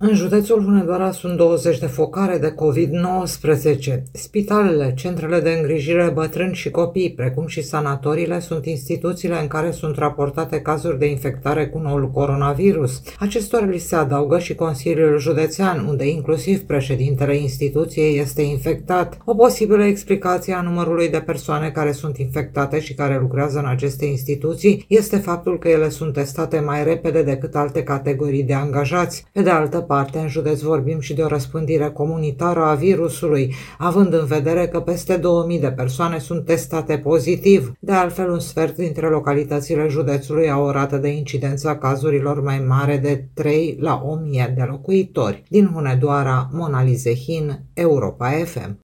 În județul Hunedoara sunt 20 de focare de COVID-19. Spitalele, centrele de îngrijire bătrâni și copii, precum și sanatoriile, sunt instituțiile în care sunt raportate cazuri de infectare cu noul coronavirus. Acestora li se adaugă și Consiliul Județean, unde inclusiv președintele instituției este infectat. O posibilă explicație a numărului de persoane care sunt infectate și care lucrează în aceste instituții este faptul că ele sunt testate mai repede decât alte categorii de angajați. Pe de altă parte, în județ vorbim și de o răspândire comunitară a virusului, având în vedere că peste 2000 de persoane sunt testate pozitiv. De altfel, un sfert dintre localitățile județului au o rată de incidență a cazurilor mai mare de 3 la 1000 de locuitori. Din Hunedoara, Mona Lizehin, Europa FM.